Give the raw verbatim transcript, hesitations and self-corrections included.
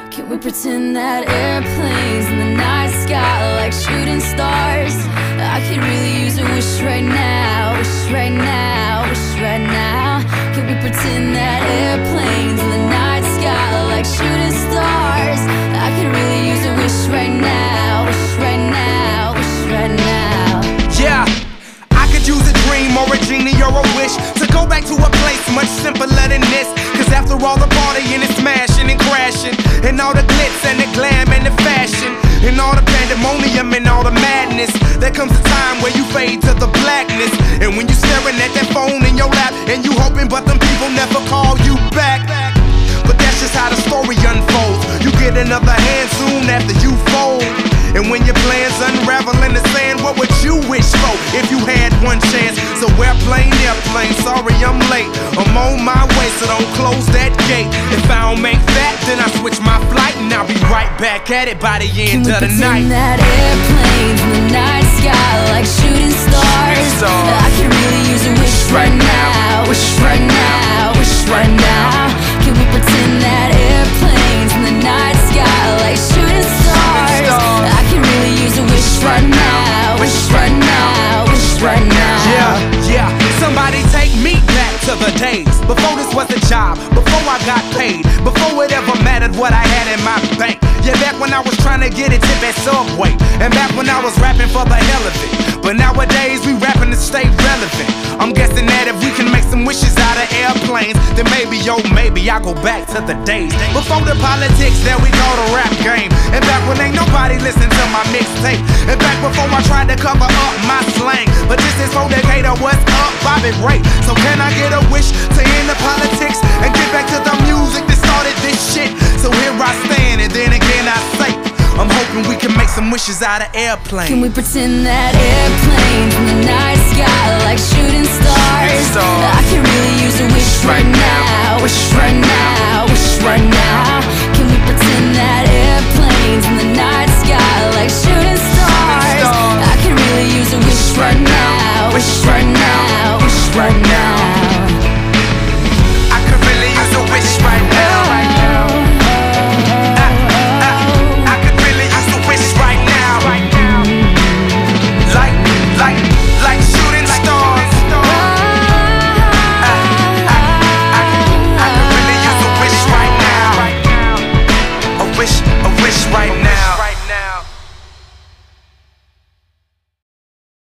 Can we pretend that airplanes in the night sky are like shooting stars? I could really use a wish right now, wish right now, wish right now. Can we pretend that airplanes in the night sky are like shooting stars? I could really use a wish right now, wish right now, wish right now. Yeah, I could use a dream or a genie or a wish to go back to a place much simpler than this. Cause after all the partying and smashing and crashing, and all the glitz and the glam and the fashion, and all the pandemonium and all the madness, there comes a time where you fade to the blackness. And when you're staring at that phone in your lap, and you hoping but them people never call you back. But that's just how the story unfolds. You get another hand soon after you fold. And when your plans unravel in the sand, what would you wish for if you had one chance? So airplane, airplane, sorry I'm late. I'm on my way, so don't close that gate. If I don't make that, then I switch my flight, and I'll be right back at it by the end of the night. Can we pretend that airplanes in the night sky like shooting stars? I could really use a wish right now, wish right now, wish right now. Can we pretend that airplanes in the night sky like shooting stars? I can really use a wish right now, wish right now, wish right now. Yeah, yeah, somebody take me back to the days before this was a job, before I got paid, before it ever mattered what I had in my bank. Yeah, back when I was trying to get a tip at Subway, and back when I was rapping for the hell of it. But nowadays we rapping to stay relevant. I'm guessing that if we can make some wishes out of airplanes, then maybe, yo, maybe I'll go back to the days before the politics that we call the rap game. And back when ain't nobody listened to my mixtape. And back before I tried to cover up my slang. But this is for Decatur, what's up, Bobby Ray? So can I get a wish to end the politics and get back to the music that started this shit? So here I stand, and then again I say, I'm hoping we can make some wishes out of airplanes. Can we pretend that airplanes in the night sky are like shooting stars? I can really use a wish right now, wish right now, wish right now. Can we pretend that airplanes in the night sky are like shooting stars? I can really use a wish right now, wish right now, wish right now.